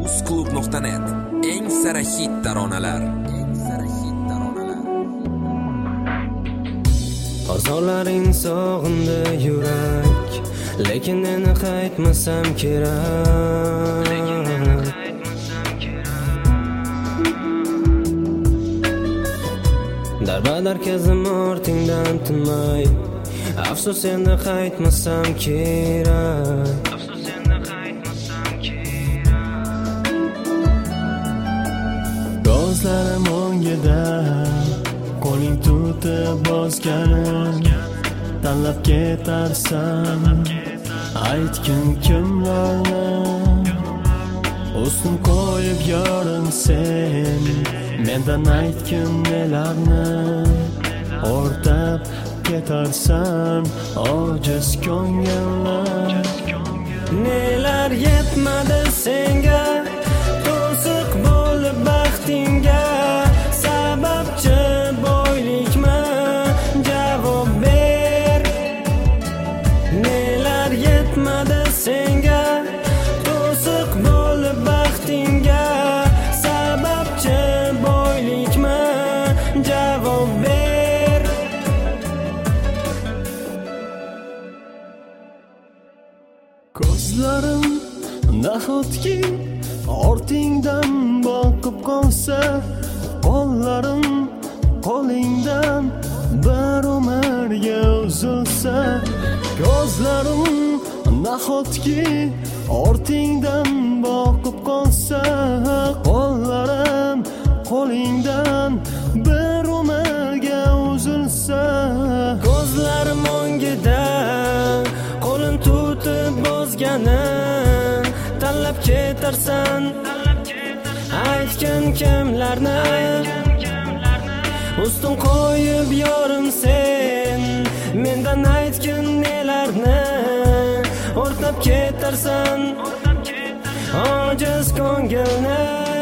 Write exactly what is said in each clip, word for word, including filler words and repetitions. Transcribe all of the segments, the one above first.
uzklub nuqta net eng sara hit taronalar. Eng sara hit taronalar. Ozorlaring sog'indi yurak, lekin meni qaytmasam kerak. Darbadar kezim ortingdan tinmay, afsus endi qaytmasam kerak. Ko'zlarim o'ngida, qo'ling tutib bosganim, tanlab ketarsan, aytgin kimlarni, ustim qo'yib yoring sen, mendan aytgin nelarni, o'rtab ketarsan, ojiz ko'ngillar. Nelar yetmadi senga, to'siq bo'lib baxtingga, sababchi boylikmi, javob ber. Nelar yetmadi senga, to'siq bo'lib baxtingga, sababchi boylikmi, javob ber. Ko'zlarim nahotki ortingdan boqib qolsa, qo'llarim qo'lingdan bir umrga uzilsa. Ko'zlarim nahotki ortingdan boqib qolsa, qo'llarim qo'lingdan bir umrga uzilsa. Ko'zlarim o'ngida, qo'lim tutib bosgani, tanlab ketarsan, aytgin kimlarni, ustim qo'yib yorim sen, mendan aytgin nelarni, o'rtab ketarsan, ojiz ko'ngilni.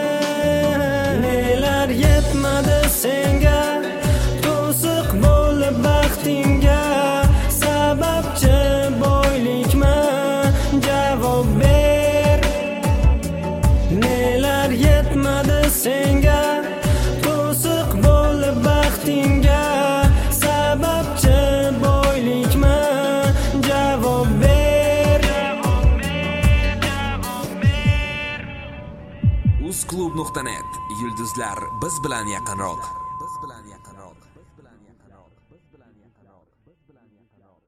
Nelar yetmadi senga, to'siq bo'lib baxtingga, sababchi boylikmi, javob ber. Nelar yetmadi senga, to'siq bo'lib baxtingga, sababchi boylikmi, javob ber. uzklub nuqta net yulduzlar biz bilan yaqinroq.